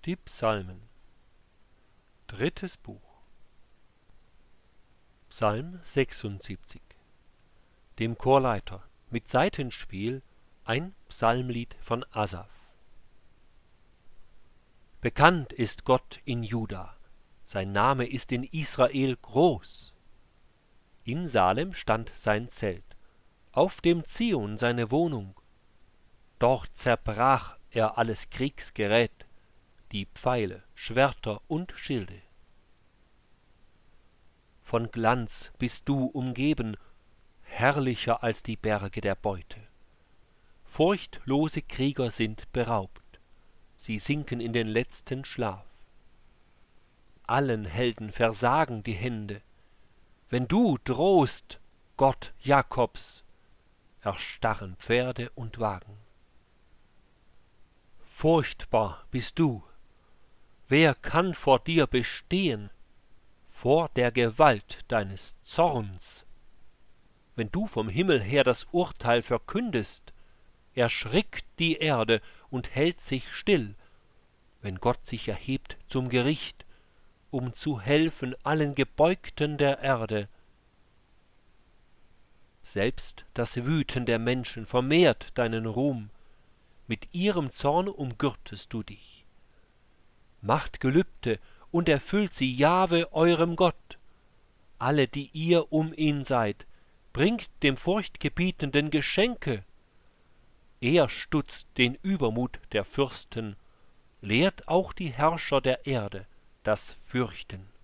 Die Psalmen. Drittes Buch. Psalm 76. Dem Chorleiter mit Saitenspiel ein Psalmlied von Asaf. Bekannt ist Gott in Juda, sein Name ist in Israel groß. In Salem stand sein Zelt, auf dem Zion seine Wohnung. Dort zerbrach er alles Kriegsgerät, die Pfeile, Schwerter und Schilde. Von Glanz bist du umgeben, herrlicher als die Berge der Beute. Furchtlose Krieger sind beraubt, sie sinken in den letzten Schlaf. Allen Helden versagen die Hände, wenn du drohst, Gott Jakobs, erstarren Pferde und Wagen. Furchtbar bist du, wer kann vor dir bestehen, vor der Gewalt deines Zorns? Wenn du vom Himmel her das Urteil verkündest, erschrickt die Erde und hält sich still, wenn Gott sich erhebt zum Gericht, um zu helfen allen Gebeugten der Erde. Selbst das Wüten der Menschen vermehrt deinen Ruhm, mit ihrem Zorn umgürtest du dich. Macht Gelübde und erfüllt sie Jahwe eurem Gott. Alle, die ihr um ihn seid, bringt dem Furchtgebietenden Geschenke. Er stutzt den Übermut der Fürsten, lehrt auch die Herrscher der Erde das Fürchten.